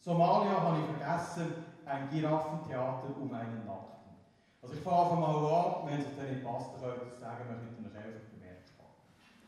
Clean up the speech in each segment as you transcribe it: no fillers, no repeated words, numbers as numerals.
Somalia habe ich vergessen, ein Giraffentheater um einen Nackten. Also ich fange einfach mal an, wenn es euch dann nicht passt, dann könnt ihr das sagen, wir könnten euch einfach bemerkt haben.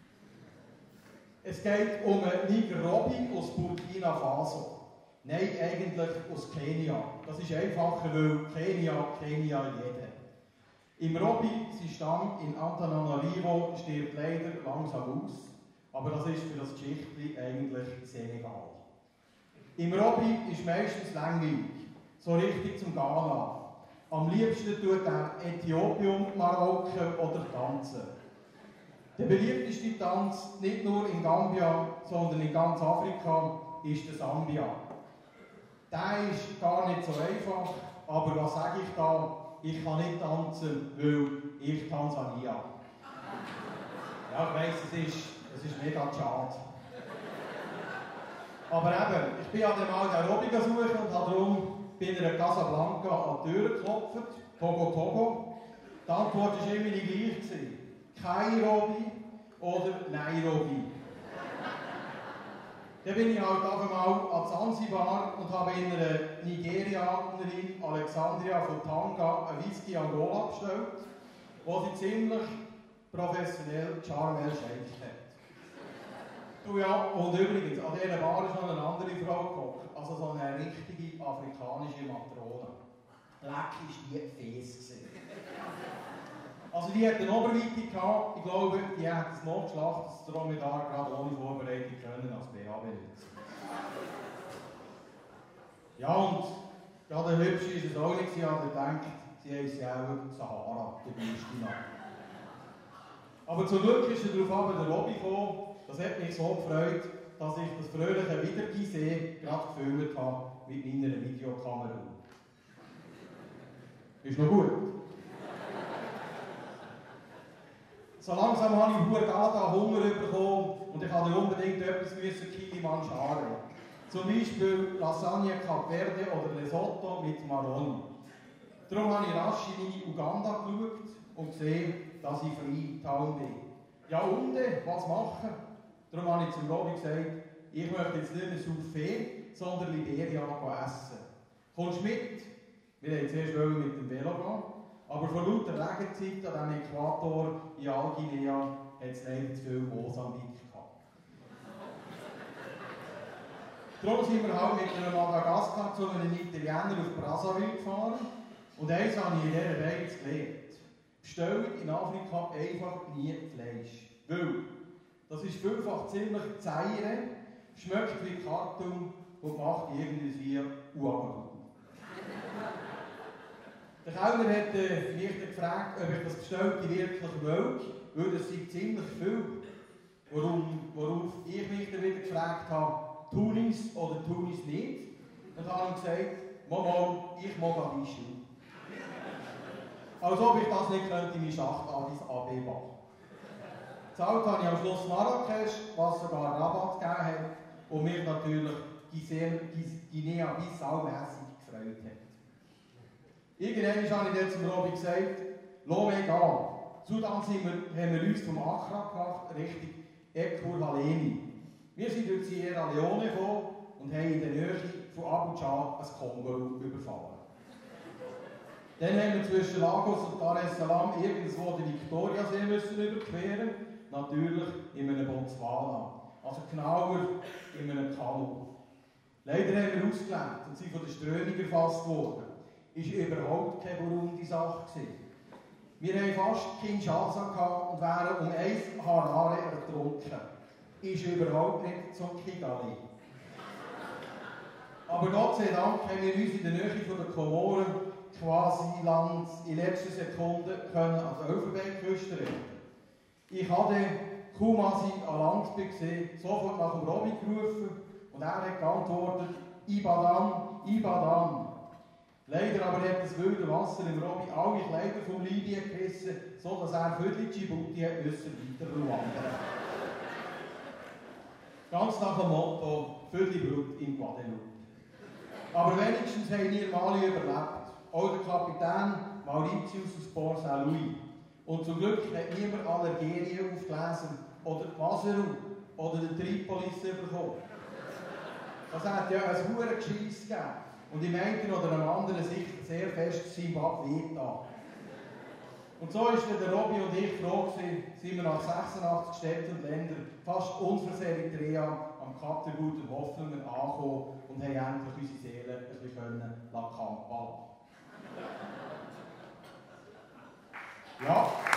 Es geht um Niger Robi aus Burkina Faso. Nein, eigentlich aus Kenia. Das ist einfacher, weil Kenia jeder. Im Robi, sein Stamm in Antananarivo, stirbt leider langsam aus, aber das ist für das Geschichtli eigentlich Senegal. Im Robi ist meistens langweilig, so richtig zum Ghana. Am liebsten tut er Äthiopium, Marokko oder tanzen. Der beliebteste Tanz, nicht nur in Gambia, sondern in ganz Afrika, ist der Sambia. Der ist gar nicht so einfach, aber was sage ich da? Ich kann nicht tanzen, weil ich Tansania. Ja, ich weiss, es ist mega schade. Aber eben, ich bin ja dann mal den Robi suchen und habe darum bei einer Casablanca an die Tür geklopft. Togo. Die Antwort war immer die gleiche. Kairobi oder Nairobi. Dann bin ich halt einfach mal an Zanzibar und habe in einer Nigerianerin, Alexandria von Tanga, einen Whisky Angola bestellt, wo sie ziemlich professionell Charme El-Sheikh hat. Du ja, und übrigens, an dieser Bar ist noch eine andere Frau gekocht, also so eine richtige afrikanische Matrone. Leck ist die fes gewesen. Also die hat eine Oberweite gehabt, ich glaube, die hat es noch geschlacht, dass der Dromedar gerade ohne Vorbereitung können als BA benutzen. Ja, und ja, der Hübsche ist es auch nicht, sie hat gedacht, sie heisst ja auch Sahara, der Büstina. Aber zum Glück ist er darauf der Robi gekommen, das hat mich so gefreut, dass ich das fröhliche Wiedergesehen gerade gefilmt habe mit meiner Videokamera. Ist noch gut? So langsam habe ich Hunger bekommen und ich musste unbedingt etwas Kilimanjaro. Zum Beispiel Lasagne Cap Verde oder Lesotho mit Maroni. Darum habe ich rasch in meine Uganda geschaut und gesehen, dass ich Freetown bin. Ja und, was machen? Darum habe ich zum Robi gesagt, ich möchte jetzt nicht mehr Soufflé, sondern Liberia essen. Kommst du mit? Wir wollten zuerst mit dem Velo gehen. Aber vor lauter Regenzeit an diesem Äquator in Alginea hat es leider zu viel Mosambik gehabt. Darum sind wir halt mit einem Madagaskar zu einem Italiener auf Brazzaville gefahren. Und eins habe ich in dieser Reise gelernt. Bestellt in Afrika einfach nie Fleisch. Weil das ist vielfach ziemlich zäire, schmeckt wie Karton und macht irgendwie Uagabu. Der Kellner hat mich gefragt, ob ich das Bestellte wirklich will, weil das sei ziemlich viel. Worauf ich mich dann wieder gefragt habe, Tunis oder Tunis nicht. Und habe ihm gesagt, Mama, ich mag Abischu. Als ob ich das nicht könnte, meine Schacht Addis AB machen. Gezahlt habe ich am Schluss Marrakesch, was sogar Rabatt gegeben hat und mich natürlich Guinea-Bissau-mässig gefreut hat. Irgendwann habe ich dann zum Robi gesagt, lass mich gehen. Sudan haben wir uns vom Accra gemacht, Richtung Ekurhaleni. Wir sind durch Sierra Leone gekommen und haben in der Nähe von Abuja ein Kongo überfahren. Dann haben wir zwischen Lagos und Dar es Salaam irgendwo den Victoriasee überqueren, natürlich in einem Botswana, also genauer in einem Kanu. Leider haben wir ausgelenkt und sind von der Strömung erfasst worden. Ist überhaupt keine Burundi-Sache gewesen. Wir hatten fast Kinshasa und wären um 1 Harare ertrunken. Ist überhaupt nicht zum Kigali. Aber Gott sei Dank haben wir uns in der Nähe von den Komoren quasi Land in letzter Sekunde an die Elfenbeinküste retten. Ich habe kaum als ich an Land gesehen, sofort nach dem Robi gerufen und er hat geantwortet, Ibadan, Ibadan. Leider aber hat das wilde Wasser im Robi alle Kleider vom Libyen gerissen, sodass er für die Djibouti weiter wandern. Ganz nach dem Motto, für die Brut in Guadeloupe. Aber wenigstens haben wir Mali überlebt. Auch der Kapitän Mauritius aus Port Saint-Louis. Und zum Glück hat niemand Algerien aufgelesen oder Maseru oder den Tripolis bekommen. Das hat ja ein hure Geschiss gegeben. Und im einen oder am anderen sicher sehr fest Zimbabwe da. Und so ist der Robby und ich froh gewesen, sind wir nach 86 Städten und Ländern fast unversehrt Eritrea am Kap der guten Hoffnungen angekommen und haben endlich unsere Seele ein bisschen campen lassen. Ja.